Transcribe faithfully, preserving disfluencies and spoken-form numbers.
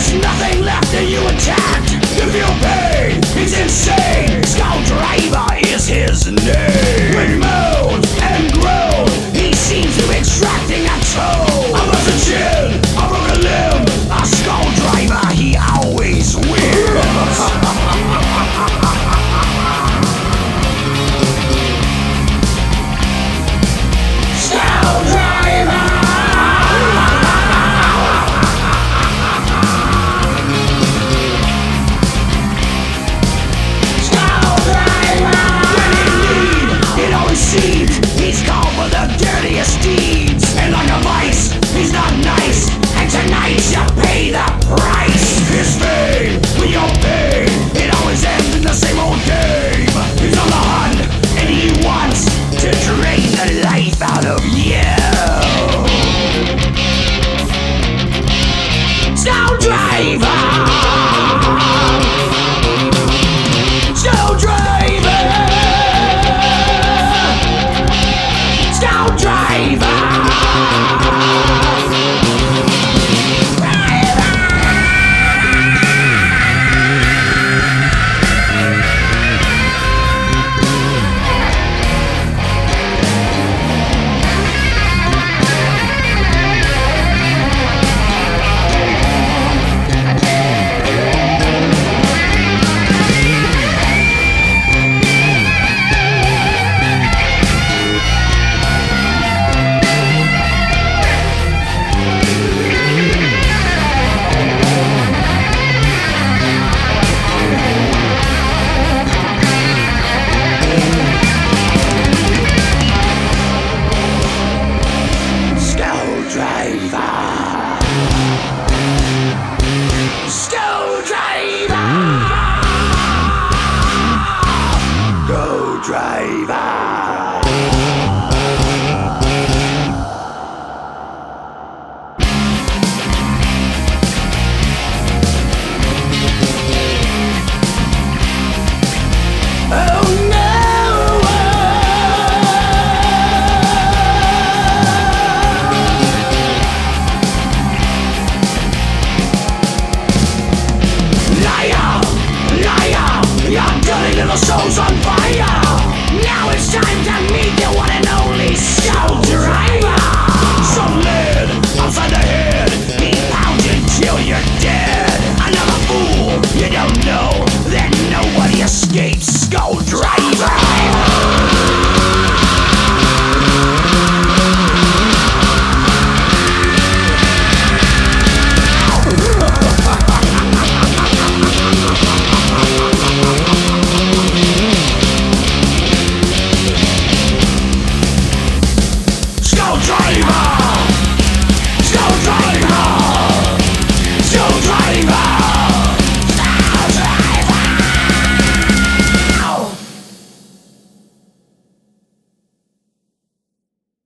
There's nothing left that you intact. You feel pain, he's insane. Skull Driver is his name. When he moans and groans, he seems to be extracting a toe. A busted chin, a broken limb, a Skull Driver, he always wins. Skull Driver! He's called for the dirtiest deeds, and like a vice, he's not nice. And tonight you pay the price. His fame, with your pain, it always ends in the same old game. He's on the hunt, and he wants to drain the life out of you. Skull Driver! Skull Driver! Skull Driver! Liar, liar, your dirty little soul's on fire.